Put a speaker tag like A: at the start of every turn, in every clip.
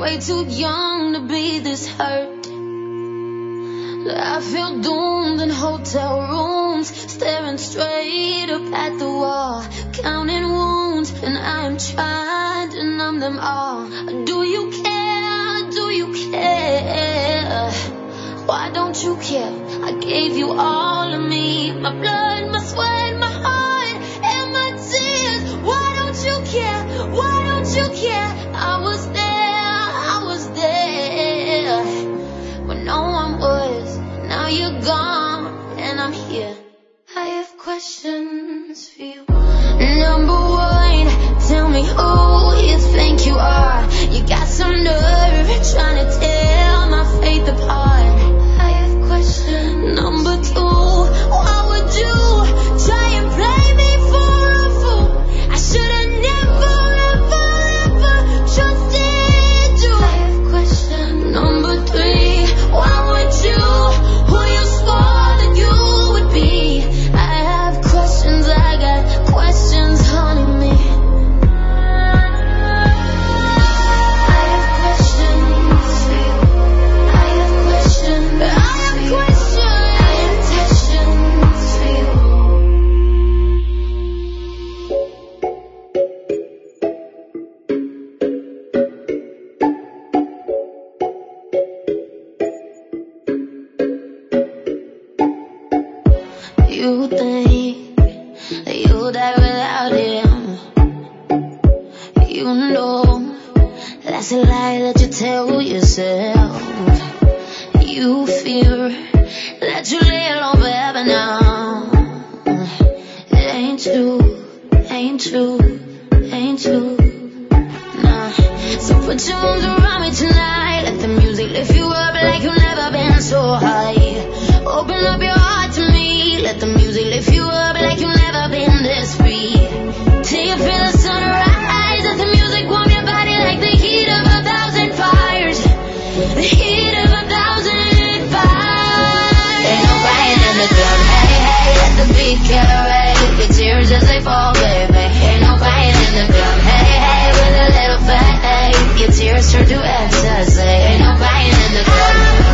A: way too young to be this hurt. I feel doomed in hotel rooms, staring straight up at the wall, counting wounds, and I'm trying to numb them all. Do you care? Do you care? Why don't you care? I gave you all of me, my blood, my sweat, my heart, and my tears. Why don't you care? Why don't you care? I was there when no one was. Now you're gone and I'm here. I have questions for you. Number one, tell me who you think you are. You got some nerve trying to tear my faith apart. I have questions. Number two, why would you try and play me for a fool? I should have never, ever, ever trusted you. I have questions. Number three, why would you, who you swore that you would be? I have questions, I got questions haunting me. I have questions for you. I have questions. I have questions. I have questions for you. You think that you'll die without him. You know that's a lie that you tell yourself. You fear that you lay alone forever now. It ain't true, ain't true, ain't true. Nah. So put your arms around me tonight. Let the music lift you up like you've never been so high. Open up your heart to me. Let the music lift you up like you've never been this free. Till you feel the sunrise. Let the music warm your body like the heat of 1,000 fires. The heat of 1,000 fires. Ain't no crying in the club. Hey, hey, let the beat carry your tears as they fall, baby. Ain't no crying in the club. Hey, hey, with a little faith, your tears turn to ecstasy. Ain't no crying in the club.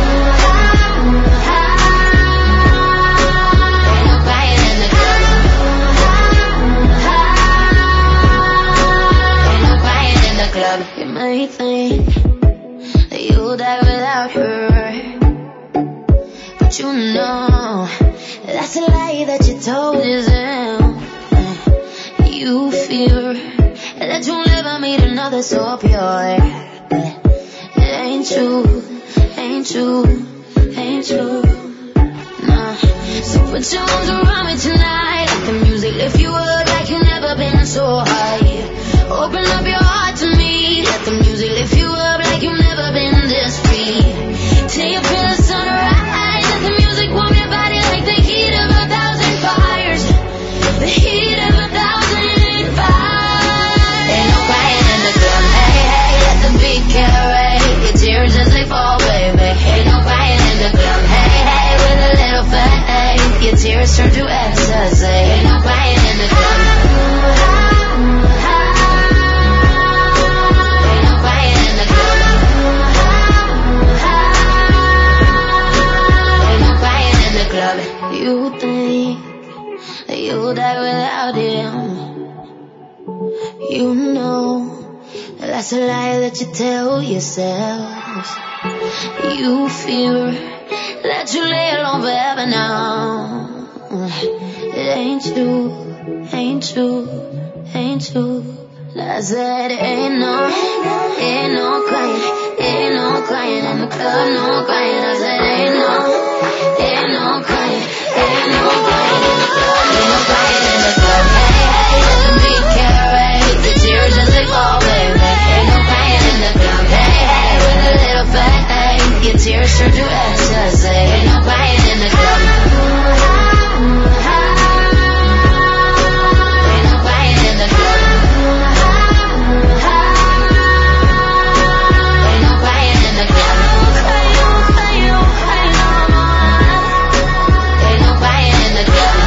A: You may think that you'll die without her, but you know that's a lie that you told yourself. You fear that you'll never meet another so pure. It ain't true, ain't true, ain't true. Nah. So put your arms around me tonight. Let the music lift you up like you've never been so high. Open up your heart to me. Let the music lift you up like you've never been this free. Till you feel the sunrise. Let the music warm your body like the heat of 1,000 fires. The heat of 1,000 fires. Ain't no crying in the club. Hey, hey, let the beat carry your tears as they fall, baby. Ain't no crying in the club. Hey, hey, with a little faith, your tears turn to ecstasy. Ain't no crying in the club. You think that you'll die without him. You know that's a lie that you tell yourself. You fear that you lay alone forever now. It ain't true, ain't true, ain't true. I said ain't no crying, ain't no crying in the club, no crying. I said ain't no crying. Ain't no crying in the club, ain't no crying in the club. Hey, hey, let the beat carry the tears as they fall, baby. Ain't no crying in the club. Hey, hey, with a little faith, your tears turn to ecstasy. Ain't no crying in the club. Ain't no crying in the club. Ain't no crying in the club.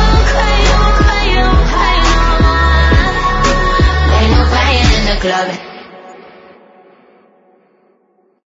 A: Club.